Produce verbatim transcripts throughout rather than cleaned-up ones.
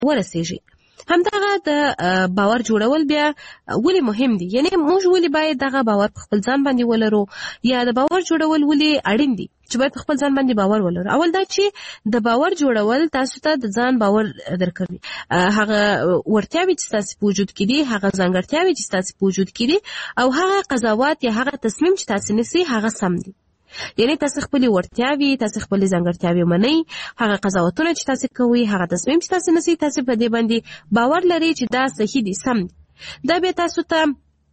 ورسیږي. همدغه د باور جوړول بیا ولې مهم دي؟ یعنی موږ ولې باید دغه باور په خپل ځان باندې ولرو، یا د باور جوړول ولې اړین دي چې باید په خپل ځان باندې باور ولرو؟ اول دا چې د باور جوړول تاسو ته د ځان باور درکوي. هغه ورتیاوي چې تاسو په وجود کې دي، هغه ځانګړتیاوي چې تاسو په وجود کې دي، او هغه قضاوت یا هغه تصمیم چې تاسو نیسئ هغه سم دي. یعنی تاسو خپل ورتیاوي، تاسو خپل ځانګړتیاوي منئ، هغه قضاوتونه چې تاسو کوئ، هغه تصمیم چې تاسو نیسئ، تاسو په دې باندې باور لرئ چې دا صحیح دي، سم دي. دا به تاسو ته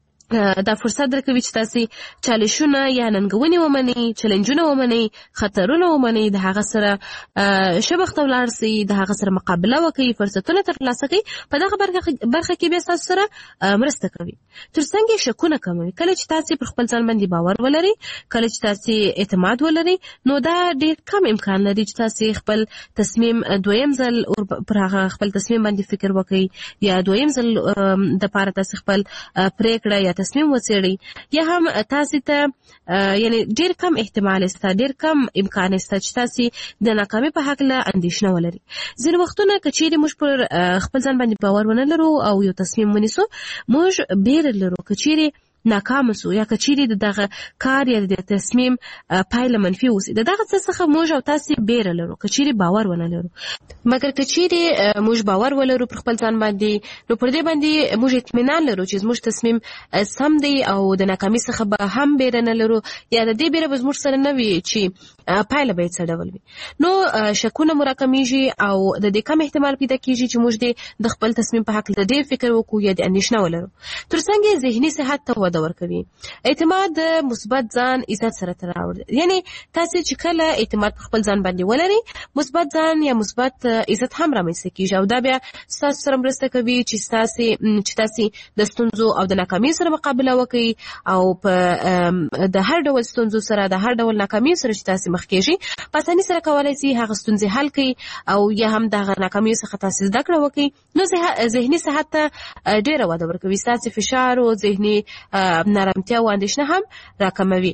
دا فرصت درکوي چې تاسو چالشونه یا ننګونې ومنئ، چلنجونه ومنئ، خطرونه ومنئ، د هغه سره شبخته ولاړ سئ، د هغه سره مقابله وکړئ، فرصتونه ترلاسه کړئ. په دغه برخه کې بیا تاسو سره مرسته کوي. ترڅنګ یې شکونه کموي. کله چې تاسو پر خپل ځان باندې باور ولرئ، کله چې تاسو اعتماد ولرئ، نو دا ډېر کم امکان لري چې تاسو خپل تصمیم دویم ځل پر هغه خپل تصمیم باندې فکر وکړئ، یا دویم ځل د پاره تاسو خپل پریکړه یا تصمیم وڅېړئ، یا هم تاسو ته یعنی ډېر کم احتمال شته، ډېر کم امکان شته چې تاسو د ناکامۍ په هکله اندېښنه ولرئ. ځینې وختونه که چیرې موږ پر خپل ځان باندې باور ونه لرو او یو تصمیم ونیسو، موږ بیره لرو که چیرې ناکام سو، یا که چیرې د دغه کار یا د تصمیم پایله منفي اوسي. د دغه څه څخه موږ او تاسو بیره لرو که چیرې باور ونه لرو. مګر که چیرې موږ باور ولرو پر خپل ځان باندې، نو پر دې باندې موږ اطمینان لرو چې زموږ تصمیم سم دی، او د ناکامۍ څخه به هم بیره نه لرو، یا د دې بیره به زموږ سره نه وي چې پایله به یې څه ډول وي. نو شکونه مو راکمیږي، او د دې کم احتمال پیدا کیږي چې موږ د خپل تصمیم په هکله ډېر فکر وکړو یا د اندېښنه ولرو. ترڅنګ یې ذهني صحت ته وده ورکوي. اعتماد د مثبت ځان عزت سره تړاو. یعنی تاسو چې کله اعتماد په خپل ځان باندې ولرئ، مثبت ځان یا مثبت عزت هم رامنځته کیږي، او دا بیا تاسو سره مرسته کوي چې تاسو چې تاسو د ستونزو او د ناکامۍ سره مقابله وکړئ، او په د هر ډول ستونزو سره، د هر ډول ناکامۍ سره چې تاسو مخ کیږئ، په اسانۍ سره کولای شئ هغه ستونزې حل کړئ، او یا هم د ناکامۍ څخه تاسو زده کړه وکړئ. نو ذهني صحت ته ډېره وده ورکوي. تاسو فشار او ذهني نارامتیا او اندېښنه هم راکموي.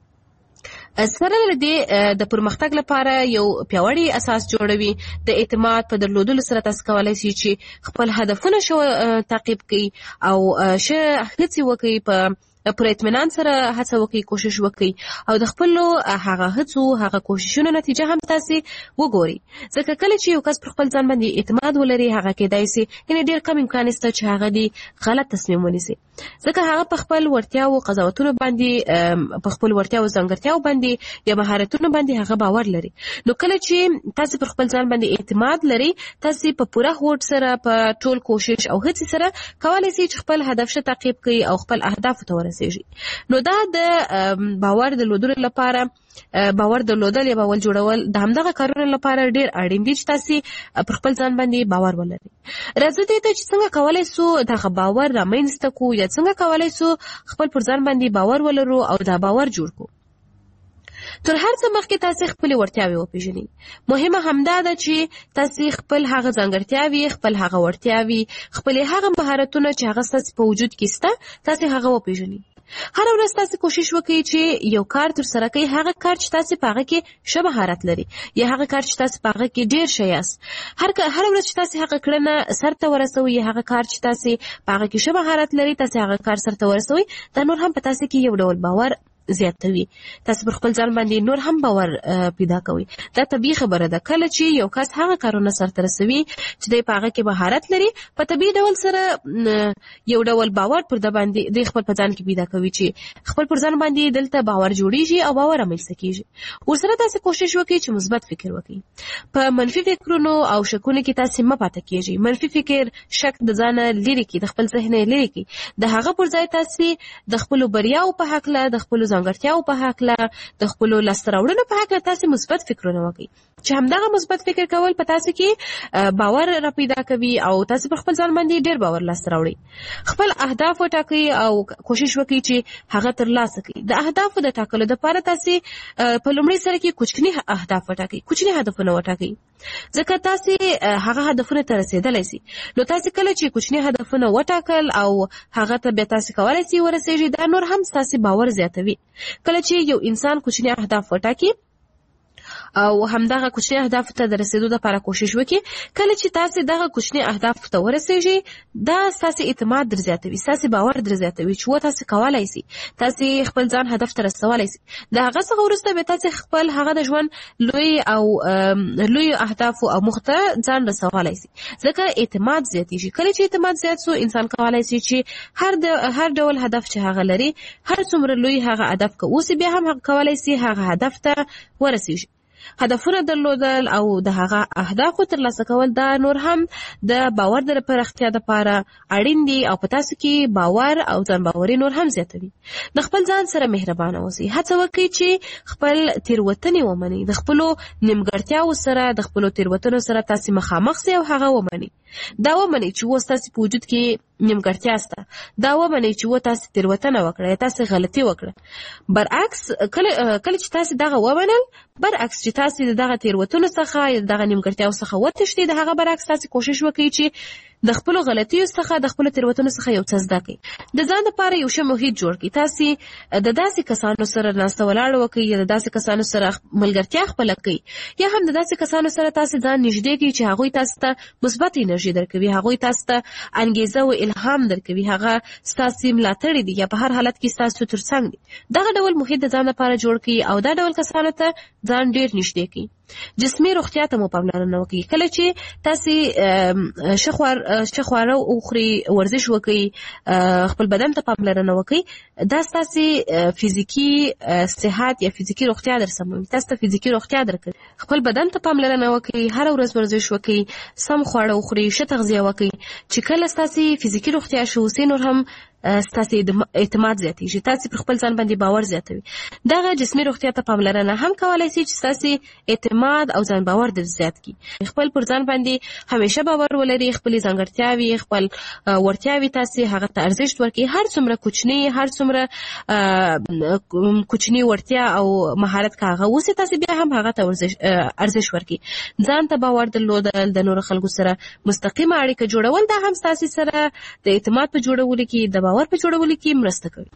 سره له دې د پرمختګ لپاره یو پیاوړی اساس جوړوي. د اعتماد په درلودلو سره تاسو کولای شئ چې خپل هدفونه شو تعقیب کړئ، او ښه هڅې وکړئ، په پر اطمینان سره هڅه وکړئ، کوشش وکړئ، او د خپل هغه هڅو هغه کوششونو نتیجه هم تاسو وګورئ. ځکه کله چې یو کس پر خپل ځان باندې اعتماد ولري، هغه کېدای شي یعنی ډېر کم امکان شته چې هغه دی غلط تصمیم ونیسي، ځکه هغه په خپل ورتیاو قضاوتونو باندې، په خپل ورتیاو ځانګړتیاو باندې یا مهارتونو باندې هغه باور لري. نو کله چې تاسو پر خپل ځان باندې اعتماد لري، تاسو په پوره هوډ سره، په ټول کوشش او هڅې سره کولای شئ چې خپل هدف شه تعقیب کړئ او خپل اهداف ته ورسئ. نو دا د باور د لودلو لپاره، باور درلودل یا باور جوړول د همدغه کارونو لپاره ډېر اړین دي چې تاسو پر خپل ځان باندې باور ولرئ. راځئ دې ته چې څنګه کولای شو دغه باور رامنځته کړو، یا څنګه کولای شو خپل پر ځان باندې باور ولرو او دا باور جوړ کړو. تر هر څه مخکې تاسو خپل ورتیاوي وپیژنئ. مهمه همدا ده چې تاسو خپل هغه ځانګړتیاوي، خپل هغه ورتیاوي، خپل هغه مهارتونه چې هغه تاسو په وجود کې شته، تاسو هغه وپیژنئ. هر ورځ تاسو کوشش وکړئ چې یو کار تر سره کړئ، هغه کار چې تاسو په هغه کې ښه مهارت لري، یا هغه کار چې تاسو په هغه کې ډېر ښه یاست. هر هر ورځ چې تاسو هغه کړنه سرته ورسوئ، هغه کار چې تاسو په هغه کې ښه مهارت لري، تاسو هغه کار سرته ورسوئ، دا نور هم په تاسو کې یو ډول باور زیاتوي. تاسو پر خپل ځان باندې نور هم باور پیدا کوي. دا طبیعي خبره ده. کله چې یو کس هغه کارونه سرته رسوي چې د په هغه کې مهارت لري، په طبیعي ډول سره یو ډول باور پر د باندې د خپل په ځان کې پیدا کوي چې خپل پر ځان باندې دلته باور جوړیږي او باور رامنځته کیږي. ورسره تاسو کوشش وکړئ چې مثبت فکر وکړئ. په منفي فکرونو او شکونو کې تاسو مه پاتې کیږئ. منفي فکر شک د ځان لري کې، د خپل ذهن لري کې، د هغه پر ځای تاسو د خپل بریاو په حق، د خپل ځانګړتیاو په هکله، د خپلو لاسته راوړنو په هکله تاسو مثبت فکرونه وکړئ، چې همدغه مثبت فکر کول په تاسو کې باور را پیدا کوي او تاسو په خپل ځان باندې ډېر باور لاسته راوړئ. خپل اهداف وټاکئ او کوشش وکړئ چې هغه ترلاسه کړئ. د اهدافو د ټاکلو لپاره تاسو په لومړي سره کې کوچني اهداف وټاکئ، کوچني هدفونه وټاکئ، ځکه تاسو هغه هدفونه ته رسیدلی شئ. نو تاسو کله چې کوچني هدفونه وټاکل او هغه ته بیا تاسو کولای شئ ورسیږئ، دا نور هم تاسو باور زیاتوي. کله چې یو انسان کوچني اهداف وټاکي او همدغه کوچني اهداف ته د رسیدو لپاره کوشش وکړي. کله چې تاسو دغه کوچني اهداف ته ورسیږئ دا تاسو اعتماد در زیاتوي، تاسو باور در زیاتوي چې و تاسو کولای شئ، تاسو خپل ځان هدف ته رسولای شئ. د هغه څخه وروسته به تاسو خپل هغه د ژوند لوی او لوی اهداف او مخته ځان رسولای شئ، ځکه اعتماد زیاتېږي. کله چې اعتماد زیات سو انسان کولای شي چې هر د هر ډول هدف چې هغه لري، هر څومره لوی هغه هدف که اوسي، بیا هم هغه کولای شي هغه هدف ته ورسیږي. هدفونه درلودل او د هغه اهدافو ترلاسه کول دا نور هم د باور د پراختیا لپاره اړین دي او په تاسو کې باور او ځان باوري نور هم زیاتوي. د خپل ځان سره مهربانه اوسئ، هڅه وکړئ چې خپل تېروتنې ومنئ، د خپلو نیمګړتیاوو سره د خپلو تېروتنو سره تاسو مخامخ سئ او هغه ومنئ. دا ومنئ چې و ستاسو په وجود کې نیمګړتیا سته، دا ومنئ چې و تاسو تېروتنه وکړه، تاسو غلطي وکړه. برعکس کله کله چې تاسو دغه ومنل، برعکس چې تاسو دغه تېروتنو څخه یا دغه نیمګړتیاو څخه وتښتئ، د هغه برعکس تاسو کوشش وکړئ چې د خپلو غلطیو څخه د خپلو تېروتنو څخه یو څه زده کړئ. د ځان لپاره یو ښه محیط جوړ کړئ. تاسو د داسې کسانو سره ناسته ولاړه وکړئ یا د داسې کسانو سره ملګرتیا خپله کړئ، یا هم د داسې کسانو سره تاسو ځان نږدې کړئ چې هغوی تاسو ته مثبت انرژي درکوي، هغوی تاسو ته انګیزه او الهام درکوي، هغه ستاسو ملاتړي دي یا په هر حالت کې ستاسو ترڅنګ دي. دغه ډول محیط د ځان لپاره جوړ کړئ او دا ډول کسانو ته ځان ډېر نږدې کړئ. جسمي روغتیا ته مو پاملرنه وکړئ. کله چې تاسو ښه خواړه وخورئ، ورزش وکړئ، خپل بدن ته پاملرنه وکړئ، دا ستاسو فزیکي صحت یا فزیکي روغتیا در سموي، تاسو ته فزیکي روغتیا درکوي. خپل بدن ته پاملرنه وکړئ، هر ورځ ورزش وکړئ، سم خواړه وخورئ، ښه تغذیه وکړئ، چې کله ستاسو فزیکي روغتیا ښه وسي نور هم ستاسو اعتماد زیاتېږي، تاسو پر خپل ځان باندې باور زیاتوي. دغه جسمي روغتیا ته پاملرنه هم کولی شي چې ستاسو اعتماد او ځان باور در زیات کړي. خپل پر ځان باندې همیشه باور ولرئ، خپلې ځانګړتیاوې، خپل وړتیاوې تاسو هغه ته ارزښت ورکړئ. هر څومره کوچنی هر څومره کوچنی وړتیا او مهارت که هغه اوسي، تاسو بیا هم هغه ته ارزښت ورکړئ. ځان ته باور درلودل، د نورو خلکو سره مستقیمه اړیکه جوړول، دا هم ستاسو سره د اعتماد په جوړولو کې د باور په جوړولو کې مرسته کوي.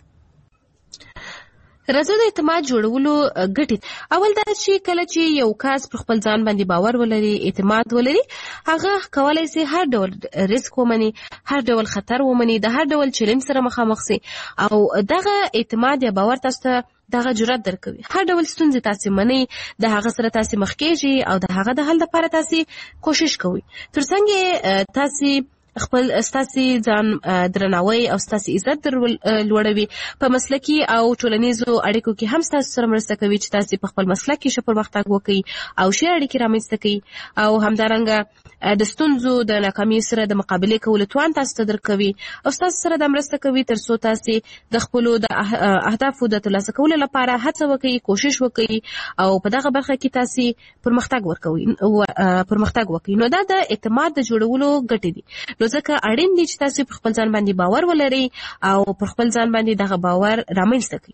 راځو د اعتماد جوړولو ګټې. اول دا چې کله چې یو کس پر خپل ځان باندې باور ولري، اعتماد ولري، هغه کولی شي هر ډول ریسک ومني، هر ډول خطر ومني، د هر ډول چیلنج سره مخامخ شي او دغه اعتماد یا باور تاسو ته دغه جرأت درکوي. هر ډول ستونزې تاسو منئ، د هغه سره تاسو مخ کېږئ او د هغه د حل لپاره تاسو کوشش کوئ. ترڅنګ تاسو خپل ستاسو ځان درناوی او ستاسو عزت لوړوي. په مسلکي او ټولنیزو اړیکو کې هم ستاسو سره مرسته کوي چې تاسو په خپل مسلک کې ښه پرمختګ وکړئ او ښې اړیکې رامنځته کړئ، او همدارنګه د ستونزو د ناکامۍ سره د مقابلې کولو توان تاسو ته درکوي او ستاسو سره د مرسته کوي تر څو تاسو د خپلو د اهدافو د ترلاسه کولو لپاره هڅه وکړئ، کوشش وکړئ او په دغه برخه کې تاسو پرمختګ ورکوئ پرمختګ وکړئ. نو دا د اعتماد د جوړولو ګټې دي. نو ځکه اړین دي چې تاسو په خپل ځان باندې باور ولرئ او پر خپل ځان باندې دغه باور رامنځته کړئ.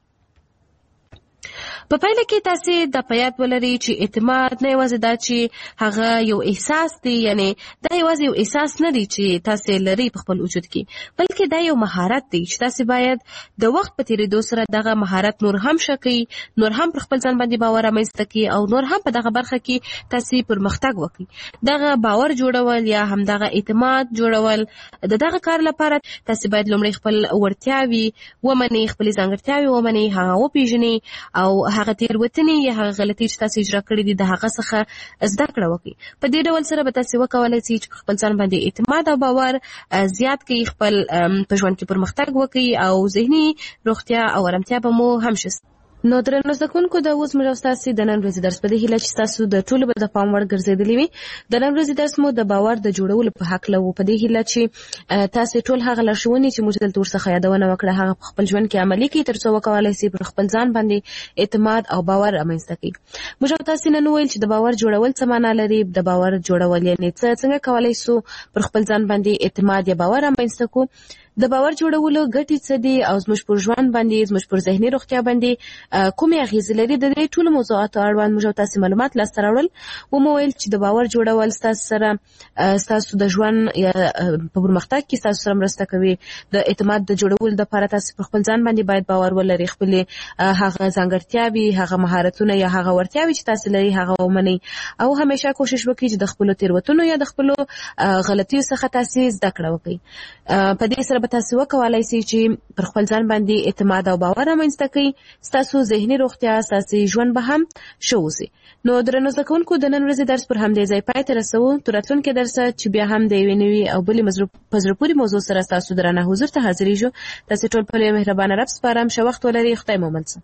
په پایله کې تاسو د پیات ولرئ چې اعتماد نه یوازې دا چې هغه یو احساس دی، یعنی دا یوازې یو احساس نه دی چې تاسو لرئ په خپل وجود کې، بلکې دا یو مهارت دی چې تاسو باید د وخت په تیریدو سره دغه مهارت نور هم ښه کړئ، نور هم پر خپل ځان باندې باور رامنځته کړئ او نور هم په دغه برخه کې تاسو پرمختګ وکړئ. دغه باور جوړول یا هم دغه اعتماد جوړول، د دغه کار لپاره تاسو باید لومړی خپل وړتیاوې ومنئ، خپلې ځانګړتیاوې ومنئ، هغه وپېژنئ او هغه تېروتنې یا هغه غلطۍ چې تاسو اجرا کړې دي د هغه څخه زده کړه وکړئ. په دې ډول سره به تاسو وکولای شئ چې خپل ځان باندې اعتماد او باور زیات کړئ، خپل په ژوند کې پرمختګ وکړئ او ذهني روغتیا او ارامتیا به مو هم ښه. نو درنو زده کوونکو، دا اوس موږ ستاسو د نن ورځې درس په دې هیله چې تاسو د ټولو به د پام وړ ګرځېدلی وي. د نن ورځې درس مو د باور د جوړولو په هکله و. په دې هیله چې تاسو ټول هغه لارښوونې چې موږ دلته ورڅخه یادونه وکړه هغه په خپل ژوند کې عملي کړئ تر څو وکولای شئ پر خپل ځان باندې اعتماد او باور رامنځته کړئ. موږ تاسو نن وویل چې د باور جوړول څه معنا لري، د باور جوړول یعنې څه، څنګه کولای شو پر خپل ځان باندې اعتماد یا باور رامنځته کړو. د باور جوړولو ګټې څه دي او زموږ پر ژوند باندې زموږ پر ذهني روغتیا باندې کومې اغیزې لري؟ د دې ټولو موضوعاتو اړوند موږ تاسو معلومات لاسته راوړل. ومویل چې د باور جوړول ستاسو سره ستاسو د ژوند یا په پرمختګ کې ستاسو سره مرسته کوي. د اعتماد د جوړولو لپاره تاسو په خپل ځان باندې باید باور ولرئ، خپل هغه ځانګړتیاوې، هغه مهارتونه یا هغه وړتیاوې چې تاسو لري هغه ومنئ، او همیشه کوشش وکړئ چې د خپل تیروتنو یا د خپل غلطیو څخه تاسو زده کړه وکړئ. په دې سره تاسو وکولای شئ چې پر خپل ځان باندې اعتماد او باور رامنځته کړئ. ستاسو ذهني روغتیا، ستاسو ژوند به هم ښه وي. نو درنو زده کوونکو، د نن ورځې درس پر همدې ځای پای ته رسوو. تر راتلونکي درسه چې بیا هم د یوې نوې او بلې په زړه پورې موضوع سره ستاسو درانه حضور ته حاضرېږو. تاسو ټول په لوی مهربانه رب سپارم. ښه وخت ولرئ. خدای مو مل شه.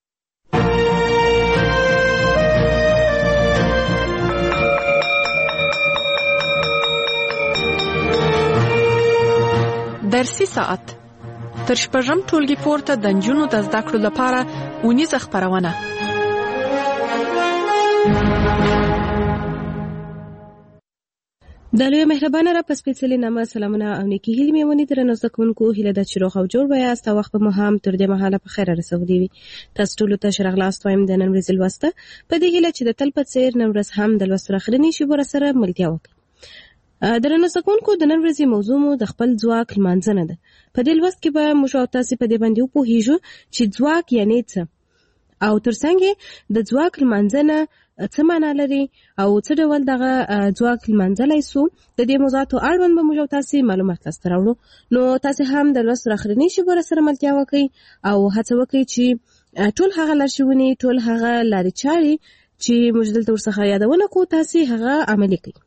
درسي ساعت تر شپږم ټولګي پورته د نجونو د زده کړو لپاره اونیزه خپرونه. د لوی مهربانه رب په سپېڅلي نامه سلامونه او نیکي هیلې مې ونې درنو زده کوونکو، هیله ده چې روغ او جوړ به یاست او وخت به مو هم تر دې مهاله په خیره رسولی وي. تاسو ټولو ته ښه راغلاست وایم د نن ورځې لوسته، په دې هیله چې د تل په څېر نن ورځ هم د لوستو اخرنۍ شېبو راسره ملتیا وکړئ. درنو زده کوونکو، د نن ورځې موضوع مو د خپل ځواک لمانځنه ده. په دې لوست کې به موږ او تاسو په دې باندې وپوهیږو چې ځواک یعنې څه او ترڅنګ د ځواک لمانځنه څه معنا لري او څه ډول دغه ځواک لمانځلی سو. د دې موضوعاتو اړوند به موږ او تاسو معلومات لاسته راوړو. نو تاسو هم د لوست اخرنۍ شېبو راسره ملتیا وکړئ او هڅه وکړئ چې ټول هغه لارښوونې، ټول هغه لارې چارې چې موږ دلته ورڅخه یادونه کوو تاسو هغه عملي کړئ.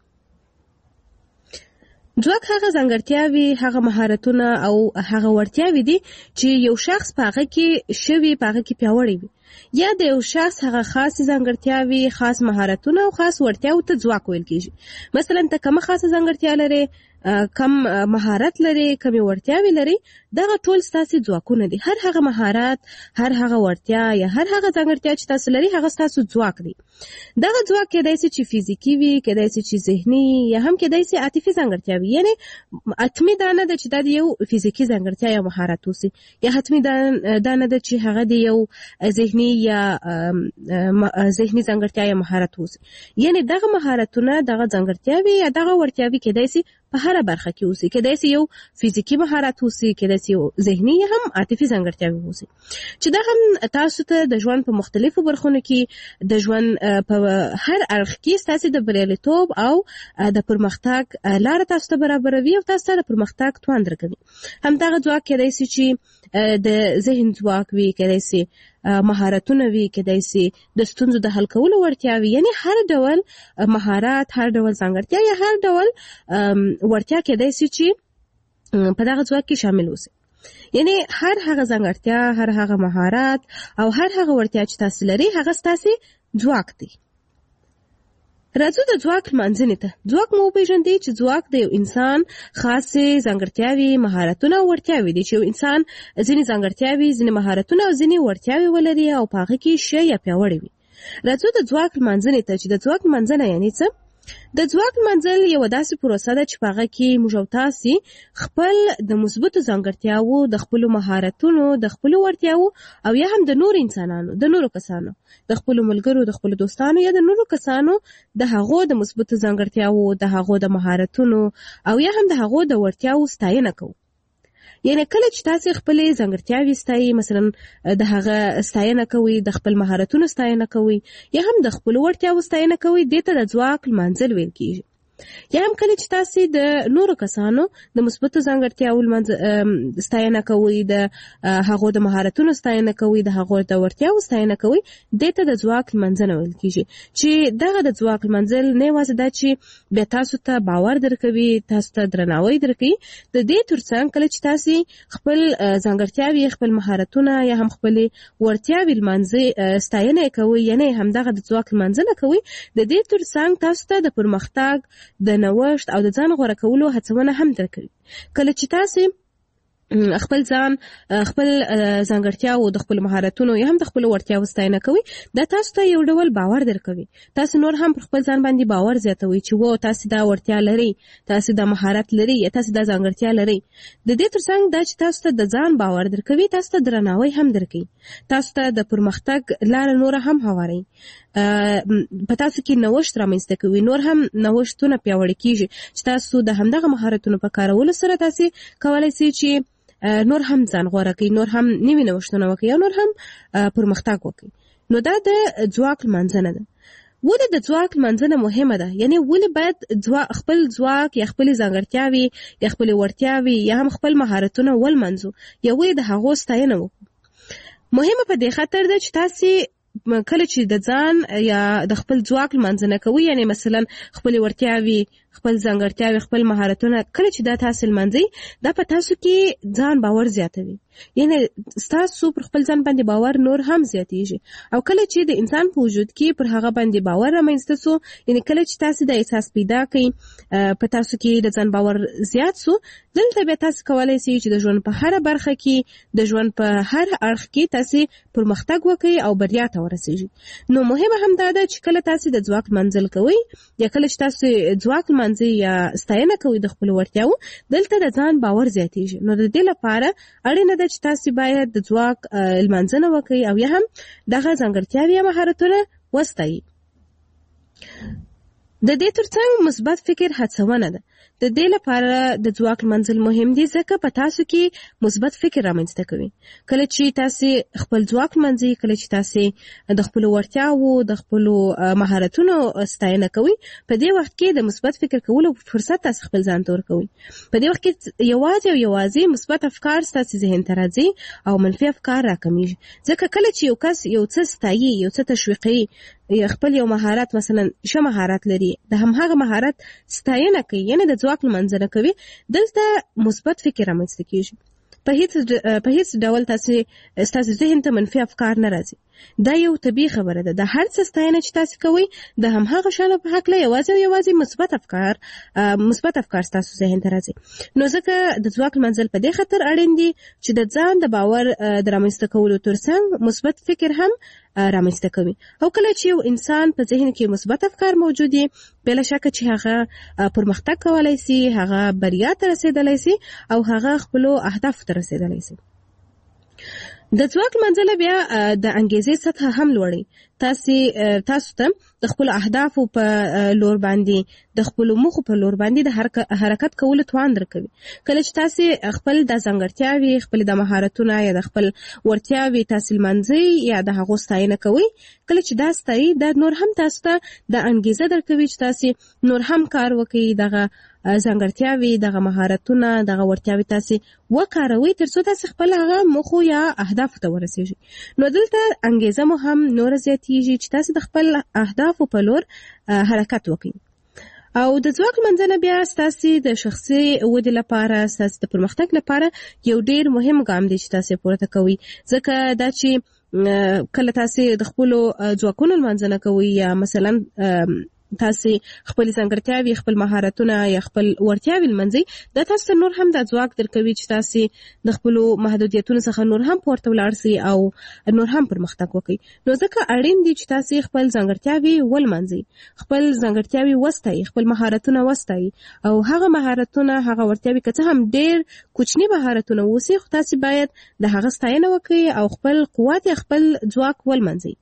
ځواک هغه ځانګړتیاوې، هغه مهارتونه او هغه وړتیاوې دي چې یو شخص په هغه کې شوي، په هغه کې پیاوړی وي، یا د یو شخص هغه خاص ځانګړتیاوې، خاص مهارتونه او خاص وړتیاوې ته ځواک ویل کېږي. مثلا ته کومه خاصه ځانګړتیا لرې، کم مهارت لري، کمې وړتیاوې لري، دغه ټول ستاسو ځواکونه دي. هر هغه مهارت، هر هغه وړتیا یا هر هغه ځانګړتیا چې تاسو لري هغه ستاسو ځواک دی. دغه ځواک کېدای شي چې فزیکي وي، کېدای شي چې ذهني، یا هم کېدای شي عاطفي ځانګړتیا وي. یعنی حتمي دا نه ده چې دا د یو فزیکي ځانګړتیا یا مهارت اوسي، یا حتمي دا نه ده چې هغه د یو ذهني یا ذهني ځانګړتیا یا مهارت اوسي. یعنی دغه مهارتونه، دغه ځانګړتیاوې یا دغه وړتیاوې کېدای شي په هر برخه کې اوسي. کېدای شي یو فزیکي مهارت اوسي، کېدای شي یو ذهني یا هم عاطفي ځانګړتیاوې اوسي، چې دا هم تاسو ته د ژوند په مختلفو برخونو کې د ژوند په هر اړخ کې ستاسو د بریالیتوب او د پرمختګ لاره تاسو ته برابروي او تاسو ته د پرمختګ توان درکوي. همدغه ځواک کېدای شي چې د ذهن ځواک وي، کېدای شي مهارتونه وي، کېدای شي د ستونزو د حل کولو وړتیا وي. یعنی هر ډول مهارت، هر ډول ځانګړتیا یا هر ډول وړتیا کېدای شي چې په دغه ځواک کې شامل اوسي. یعنی هر هغه ځانګړتیا، هر هغه مهارت او هر هغه وړتیا چې تاسو لري هغه ستاسو ځواک دی. راځو د ځواک لمانځنې ته. ځواک مو وپېژندئ چې ځواک د یو انسان خاصې ځانګړتیاوې، مهارتونه او وړتیاوې دي، چې یو انسان ځینې ځانګړتیاوې، ځینې مهارتونه او ځینې وړتیاوې ولري او په هغه کې ښه یا پیاوړی وي. راځو د ځواک لمانځنې ته چې د ځواک لمانځنه یعنې څه. د ځواک لمانځل یوه داسې پروسه ده چې په هغه کې موږ او تاسې خپل د مثبتو ځانګړتیاوو، د خپلو مهارتونو، د خپلو وړتیاوو او یا هم د نورو انسانانو، د نورو کسانو، د خپلو ملګرو، د خپلو دوستانو یا د نورو کسانو د هغو د مثبتو ځانګړتیاوو، د هغو د مهارتونو او یا هم د هغو د وړتیاوو ستاینه کوو. یعنی کله چې تاسو خپل ځانګړتیاوې ستایي، مثلا د هغه ستاینه کوي، د خپل مهارتونو ستاینه کوي یا هم د خپل وړتیاوو ستاینه کوي، دې ته د ځواک لمانځل ویل کېږي. یا هم کله چې تاسو د نورو کسانو د مثبتو ځانګړتیاوو ستاینه کوي، د هغو د مهارتونو ستاینه کوي، د هغو د وړتیاوو ستاینه کوي، دې ته د ځواک لمانځنه ویل کېږي. چې دغه د ځواک لمانځل نه یوازې دا چې بیا تاسو ته باور درکوي، تاسو ته درناوی درکوي، د دې ترڅنګ کله چې تاسو خپل ځانګړتیاوې، خپل مهارتونه یا هم خپل وړتیاوې لمانځي، ستاینه کوي، یعنی همدغه د ځواک لمانځنه کوي، د دې ترڅنګ تاسو ته د پرمختګ، د نوښت او د ځان غوره کولو هڅونه هم درکوي. کله چې تاسو خپل ځان خپل ځانګړتیا او د خپل مهارتونو یا هم د خپل وړتیاو ستاینه کوي دا تاسو ته یو ډول باور درکوي تاسو نور هم پر خپل ځان باندې باور زیاتوي چې وو تاسو دا وړتیا لري تاسو دا مهارت لري یا تاسو دا ځانګړتیا لري د دې ترڅنګ دا چې تاسو ته د ځان باور درکوي تاسو ته درناوی هم درکوي تاسو ته د پرمختګ لار نور هم هواري په تاسو کې نوښت رامنځته کوي نور هم نوښتونه پیاوړي کیږي چې تاسو د همدغه مهارتونو په کارولو سره تاسو کولای شئ چې نور هم ځان غوړه کوي نور هم نوي نوښتونه وکړي او نور هم پرمختګ وکړي نو دا د ځواک منځنه ده ولې د ځواک منځنه مهمه ده یعنی ولې باید خپل ځواک یا خپل ځانګړتیاوي یا خپل وړتیاوي یا هم خپل مهارتونه ولمنځو یا ولې د هغو ستاینه وکړو مهمه په دې خاطر ده چې تاسو کله چې د ځان یا د خپل ځواک منځنه کوي یعنی مثلا خپل وړتیاوي خپل ځانګړتیاوي خپل مهارتونه کله چې دا تاسو منځي دا په تاسو کې ځان باور زیاتوي یعنی تاسو پر خپل ځان باندې باور نور هم زیاتیږي او کله چې د انسان په وجود کې پر هغه باندې باور رامنځته سو یعنی کله چې تاسو د احساس پیدا کړئ په تاسو کې د ځان باور زیات سو دلته به تاسو کولای شئ چې د ژوند په هر برخه کې د ژوند په هر اړخ کې تاسو پرمختګ وکړئ او بریا ته ورسیږئ نو مهمه هم دا ده چې کله تاسو د ځواک منزل کوئ یا کله چې تاسو ځواک منځي یا ستاینه کوي د خپل وړتیاو دلته د ځان باور زیاتیږي نو د دې لپاره اړینه ده چې تاسو باید د ځواک المنځنه وکړئ او یا هم دغه ځانګړتیاوې یا مهارتونه وستایي د دې ترڅنګ مثبت فکر هڅونه ده د دې لپاره د ځواک منزل مهم دي ځکه په تاسو کې مثبت فکر رامنځته کوي کله چې تاسو خپل ځواک منځي کله چې تاسو د خپل وړتیاو د خپل مهارتونو ستاینه کوي په دې وخت کې د مثبت فکر کولو فرصت تاسو خپل ځان ته ورکوي په دې وخت کې یوازې او یوازې مثبت افکار تاسو ذهن ته راځي او منفي افکار راکمیږي ځکه کله چې یو کس یو څه ستایي یو څه تشویقي خپل یو مهارت مثلا شه مهارت لري د هم هغه مهارت ستاینه کوي یعنی د ځواک منځنه کوي دلته مثبت فکر رامنځته کیږي په هیڅ په هیڅ ډول تاسو تاسو ذهن ته منفي افکار نه راځي دا یو طبيعي خبره ده د هر څه ستاینه چې تاسو کوي د هم هغه شانو په حق له یوازې یوازې مثبت افکار مثبت افکار تاسو ذهن ته راځي نو ځکه د ځواک منزل په دې خاطر اړین دي چې د ځان د باور د رامنځته کولو ترڅنګ مثبت فکر هم رامنځته کوي او کله چې یو انسان په ذهن کې مثبت افکار موجود دي بلا شک چې هغه پرمختګ کولای شي هغه بریا ته رسیدلی شي او هغه خپل اهداف ته رسیدلی شي د ځواک منځله بیا د انګیزې سطح هم لوړي تاسو تاسو ته د خپل اهدافو په لور باندې د خپل مخ په لور باندې د حرکت کولو توان درکوي کله چې تاسو خپل د ځانګړتیاوي خپل د مهارتونو یا د خپل ورتیاوي تاسو منځي یا د هغو ستاینه کوي کله چې دا ستایي د نور هم تاسو ته د انګیزه درکوي چې تاسو نور هم کار وکړئ دغه ځانګړتیاوي دغه مهارتونه دغه ورتیاوي تاسو وکاروي ترڅو تاسو خپل هغه مخو یا اهداف ته ورسیږئ نو دلته انګیزه مو هم نور زیاتیږي چې تاسو د خپل اهداف په لور حرکت وکړئ او د ځواک منځنه بیا تاسو د شخصي ودې لپاره تاسو د پرمختګ لپاره یو ډیر مهم ګام دی چې تاسو پورته کوي ځکه دا چې کله تاسو د خپل ځواکونو منځنه کوي یا مثلا تاسو خپل ځانګړتیاوي خپل مهارتونه یا خپل ورتیاوي منځي د تاسو نور هم د ځواک درکوي چې تاسو د خپل محدودیتونو څخه نور هم پورته ولاړ سي او نور هم پرمختګ وکړي نو ځکه اړین دي چې تاسو خپل ځانګړتیاوي ولمنځي خپل ځانګړتیاوي وستایي خپل مهارتونه وستایي او هغه مهارتونه هغه ورتیاوي که څه هم ډېر کوچني مهارتونه وسی خو تاسو باید د هغه ستاینه وکړئ او خپل قوت یا خپل ځواک ولمنځي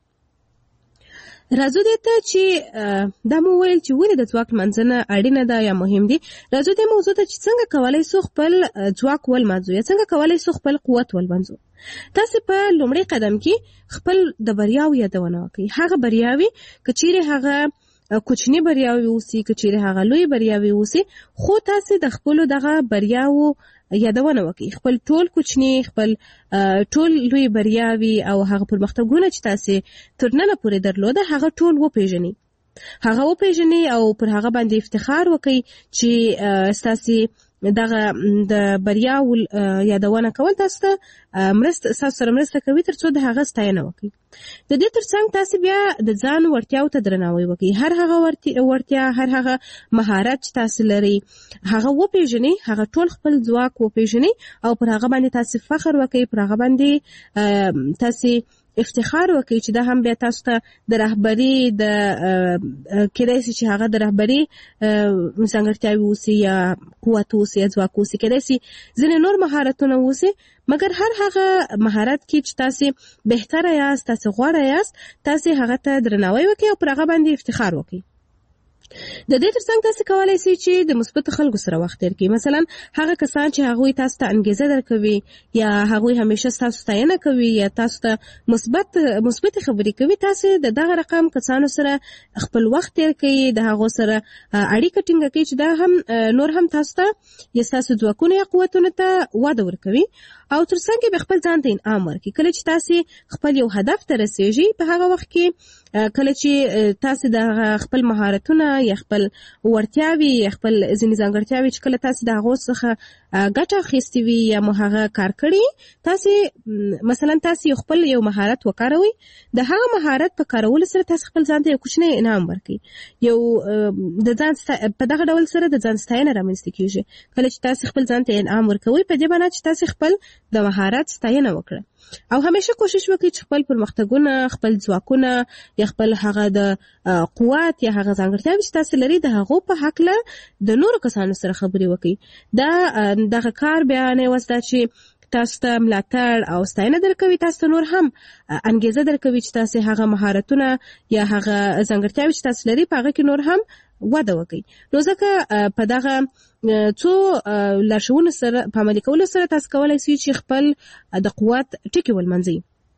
راځو دې ته چې دا مو ویل چې ولې د ځواک منځنه اړینه ده یا مهم دي راځو دې موضوع ته چې څنګه کولای شو خپل ځواک ولمنځو یا څنګه کولای شو خپل قوت ولمنځو تاسو په لومړي قدم کې خپل د بریاو یادونه وکړئ هغه بریاوي کچېره هغه کوچنی بریاوي اوسي کچېره هغه لوی بریاوي اوسي خو تاسو د خپل دغه بریاو یادونه وکړئ خپل ټول کوچنی خپل ټول لوی بریاوي او هغه پرمختګونه چې تاسو ترننه پورې درلوده هغه ټول وپیژنئ هغه وپیژنئ او پر هغه باندې افتخار وکړئ چې تاسو دغه د بریا یادونه کول تاسو ته مرسته تاسو سره مرسته کوي ترڅو د هغه ستاینه وکړي. د دې ترڅنګ تاسو بیا د ځان وړتیاو ته درناوی وکړئ. هر هغه وړتیا هر هغه مهارت چې تاسو لري هغه وپیژنئ، هغه ټول خپل ځواک وپیژنئ او پر هغه باندې تاسو فخر وکړئ، پر هغه باندې تاسو افتخار وکړي چې دا هم بیا تاسو ته د رهبری د کېدای شي چې هغه د رهبری ځانګړتیاوې اوسي یا قوت اوسي یا ځواک اوسي، کېدای شي ځینې نور مهارتونه اوسي، مګر هر هغه مهارت کې چې تاسو بهتره یاست، تاسو غوره یاست، تاسو هغه ته درناوی وکړئ او پر هغه باندې افتخار وکړئ. د دې ترڅنګ تاسو کولای شئ چې د مثبت خلکو سره وخت تیر کړئ. مثلا هغه کسان چې هغه تاسو ته انګیزه درکوي یا هغه همیشه تاسو ستاینه کوي یا تاسو ته مثبت مثبت خبرې کوي، تاسو د دغه رقم کسانو سره خپل وخت تیر کړئ، د هغه سره اړیکه ټینګه کړئ چې دا هم نور هم تاسو ته یا تاسو ځواکونه یا قوتونه ته وده ورکوي او ترڅنګ به خپل ځان ته انعام ورکړي. کله چې تاسو خپل یو هدف ته رسیږئ په هغه وخت کې کله چې تاسو د خپل مهارتونه یا خپل ورتیاوي یا خپل ځینې ځانګړتیاوي چې کله تاسو د هغه څخه ګټه اخیستې وي یا هغه کار کړی، تاسو مثلا تاسو خپل یو مهارت وکاروئ، د هغه مهارت په کارولو سره تاسو خپل ځان ته یو کوچنی انعام ورکړئ. یو د ځان په دغه ډول سره د ځان ستاینه رامنځته کیږي. کله چې تاسو خپل ځان ته انعام ورکوئ په دې باندې چې تاسو خپل د مهارت ستاینه وکړه او همیشه کوشش وکړئ چې خپل پرمختګونه، خپل ځواکونه یا خپل هغه د قوت یا هغه ځانګړتیاوې چې تاسو لري د هغو په هکله د نورو کسانو سره خبرې وکړئ. دا دغه کار بیا نه وسته چې تاسو ته ملاتړ او ستاینه درکوي، تاسو ته نور هم انګیزه درکوي چې تاسو هغه مهارتونه یا هغه ځانګړتیاوې چې تاسو لري په هغه کې نور هم وده وکړي. نو ځکه په دغه څو لارښوونو سره په عملي کولو سره تاسو کولای شئ چې خپل د قوت ټکي ولمنځئ.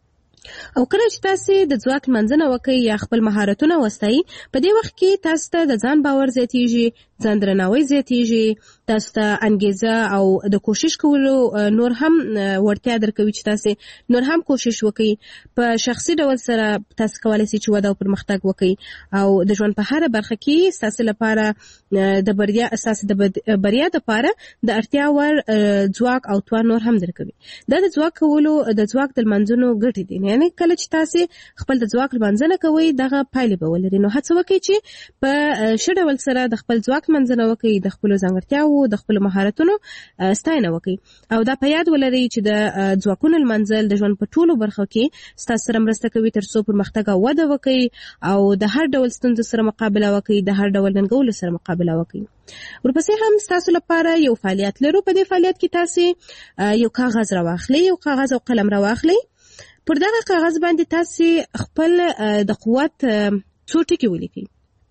او کله چې تاسو د ځواک منځنه وکړئ یا خپل مهارتونه وستایئ، په دې وخت کې تاسو ته د ځان باور زیاتیږي، ځان درناوی زیاتیږي، تاسو ته انګیزه او د کوشش کولو نور هم ورتیا درکوي چې تاسو نور هم کوشش وکړئ. په شخصي ډول سره تاسو کولای شئ چې وده او پرمختګ وکړئ او د ژوند په هر برخه کې تاسو لپاره د بریا اساس د بریا لپاره د اړتیا وړ ځواک او توان نور هم درکوي. دا د ځواک کولو د ځواک د منځونو ګټې دي. یعنی کله چې تاسو خپل د ځواک منځنه کوئ دغه پایلې به ولري. نو هڅه وکړئ چې په ښه ډول سره د خپل ځواک منځنه وکړئ، د خپل ځانګړتیاو د خپل مهارتونو ستاینه وکړئ او دا په یاد ولرئ چې د ځواکونو منځل د ژوند په ټولو برخو کې ستاسو سره مرسته کوي ترڅو پرمختګ او وده وکړئ او د هر ډول ستونزو سره مقابله وکړئ، د هر ډول ننګولو سره مقابله وکړئ. ورپسې هم تاسو لپاره یو فعالیت لرو. په دې فعالیت کې تاسو یو کاغذ راواخلئ، یو کاغذ او قلم راواخلئ. پر دغه کاغذ باندې تاسو خپل د قوت څو ټکي ولیکئ،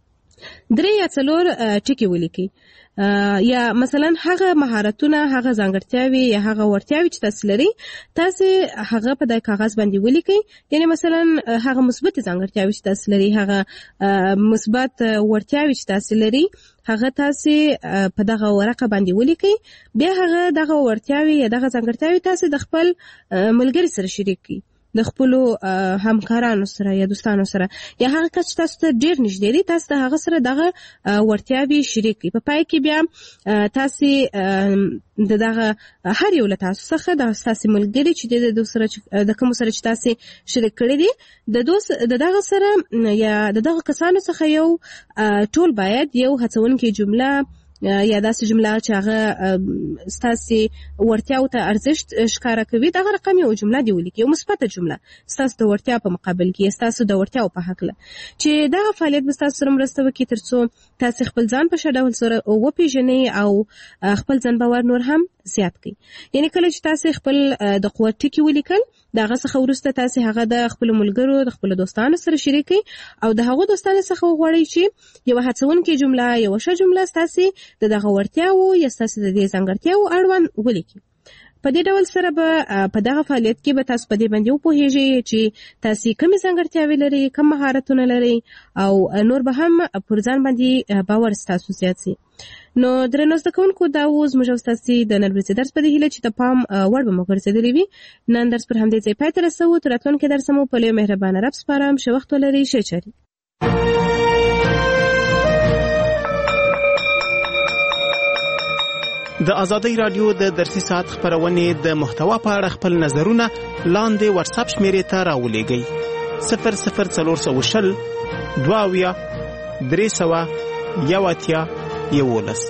درې یا څلور ټکي ولیکئ. یا مثلا هغه مهارتونه، هغه ځانګړتیاوې یا هغه ورتیاوې چې تاسو لري تاسو هغه په د کاغذ باندې ولیکئ. یعنی مثلا هغه مثبت ځانګړتیاوې چې تاسو لري، هغه مثبت ورتیاوې چې تاسو لري هغه تاسو په دغه ورقه باندې ولیکئ. بیا هغه دغه ورتیاوې یا دغه ځانګړتیاوې تاسو د خپل ملګری سره شریک کړئ، د خپل همکارانو سره یا دوستانو سره یا هغه کس چې تاسو ته ډیر نږدې دي تاسو ته هغه سره دغه ورتیاوې شریک کړئ. په پای کې بیا تاسو د دغه هر یو له تاسو څخه د تاسو ملګری چې د دوسر د کوم سره چې تاسو شریک کړی دي د دوس د دغه سره یا د دغه کسانو څخه یو ټول باید یو هڅونکې جمله یا داسې جمله چې هغه ستاسو ورتیاو ته ارزښت ښکاره کوي دغه رقم یو جمله دی ولیکئ، یو مثبته جمله ستاسو د ورتیا په مقابل کې، ستاسو د ورتیاو په هکله چې دغه فعالیت به ستاسو سره مرسته وکړي ترڅو تاسو خپل ځان په ښه ډول سره وپیژنئ او خپل ځان باور نور هم زیات کړئ. یعنی کله چې تاسو خپل د قوت ټکي ولیکل دغه څخه وروسته تاسو هغه د خپل ملګرو د خپل دوستانو سره شریکئ او د هغو دوستانو څخه وغواړئ چې یو هڅونکې جمله، یو ښه جمله ستاسو د دغه ورتیاو یا ستاسو د دې ځانګړتیاو اړوند ولیکئ. په دې ډول سره به په دغه فعالیت کې به تاسو په دې باندې وپوهیږئ چې تاسو کومې ځانګړتیاوې لرئ، کوم مهارتونه لرئ او نور به هم پر ځان باندې باور ستاسو زیات شي. نو درنو زده کوونکو دا و زموږ او ستاسو د نن ورځې درس په دې هیله چې د پام وړ به مو ګرځېدلی وي. نن درس پر همدې ځای پای ته رسوو. تر راتلونکي درس مو په لوی مهربانه رب سپارم. ښه وخت ولرئ. ښه چارې. د ازادۍ رادیو د درسي ساعت خبرونه د محتوا په اړه خپل نظرونه لاندې واتس اپ شمیرې ته راولېږئ صفر صفر څلور سوه شل دوه اویا درې سوه یو اتیا یولس.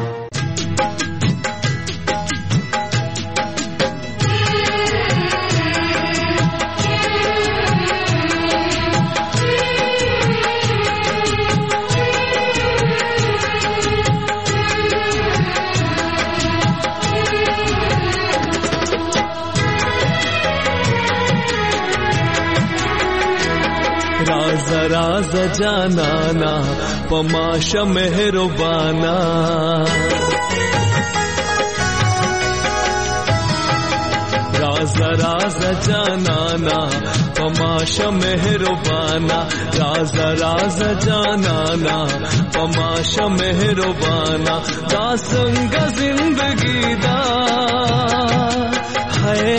राज राज जानाना पमाश मेहरबाना राज राज जानाना पमाश मेहरबाना राज राज जानाना पमाश मेहरबाना दासंग जिंदगी दा है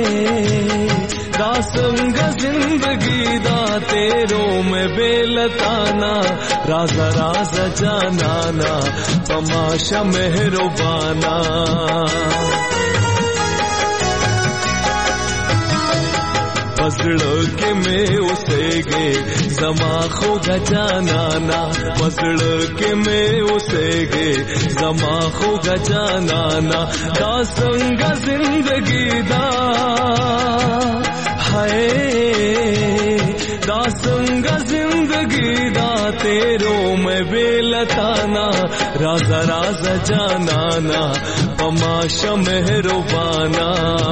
दासंग जिंदगी दा तेरो में बेलताना राज राज जानाना तमाशा मेहरबाना पसड़ के में उसे गे जमा खो गजानाना पसड़ के में उसे गे जमा खो गजानाना दासंग जिंदगी दा हाय दासंग जिंदगी दा तेरो में बेलताना राज राज जानाना पमाशा मेहरबाना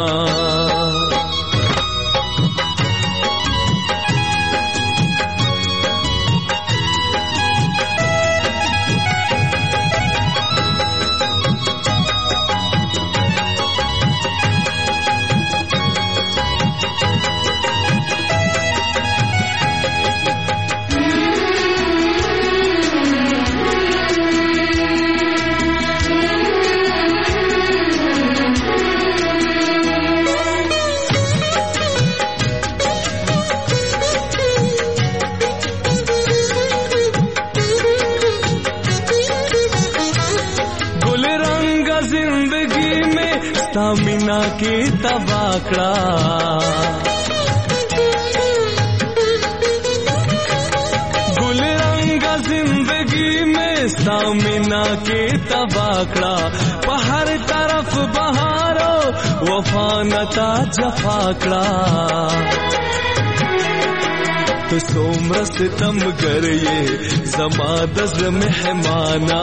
मीना की तबाकड़ा गुल रंगा जिंदगी में सामिना की तबाकड़ा पहर तरफ बहारो वफानता जफाकड़ा तो सोमर सितम कर ये जमा दज़्र मेहमाना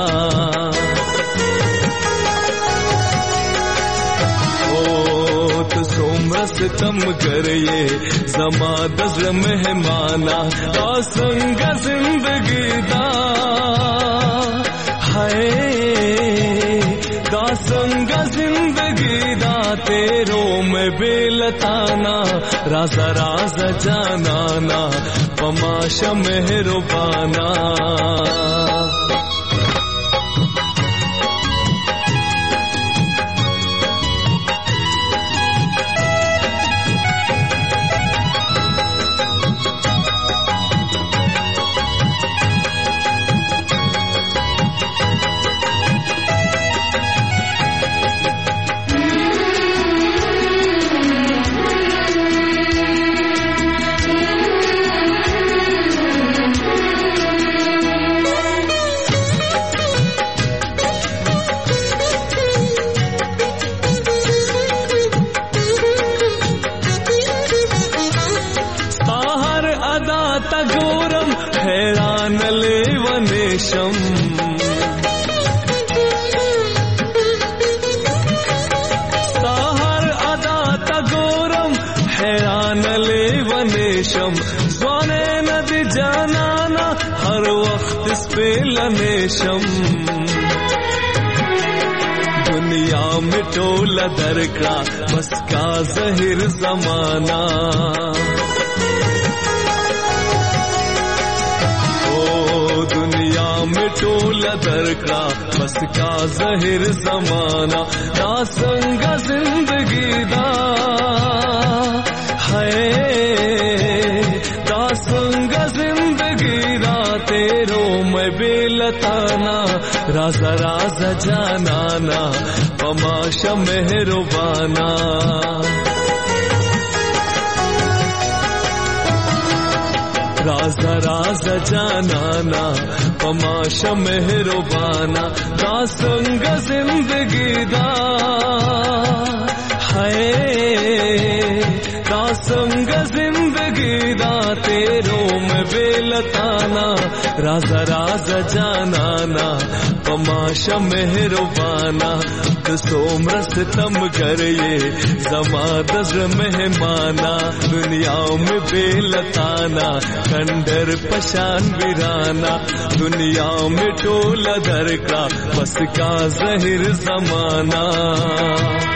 तो सोमर सितम कर ये जमा दज़्र मेहमाना दासंग जिंदगी दा हाय दासंग जिंदगी दा तेरो में बेलताना राज राज जानाना पमाशा मेहरबाना साहर अदा तगोरम हैरान ले वनेशम ज़्वाने नदी जानाना हर वक्त इस पे लनेशम दुनिया में टोला दरका बस का ज़हिर ज़माना दुनिया में टोला दरका बस का ज़हिर ज़माना दासंग जिंदगी दा है दासंग जिंदगी दा तेरो में बेलताना राज राज जानाना पमाशा मेहरबाना राजा राजा जानाना पमाशा मेहरबाना दासंग जिंदगी दा है दासंग जिंदगी दा तेरो में बेलताना राजा राजा जानाना पमाशा मेहरबाना सोमरस तम कर ये जमादर मेहमाना दुनिया में बेलताना खंडर पशान बिराना दुनिया में टोला दर का बस का जहिर जमाना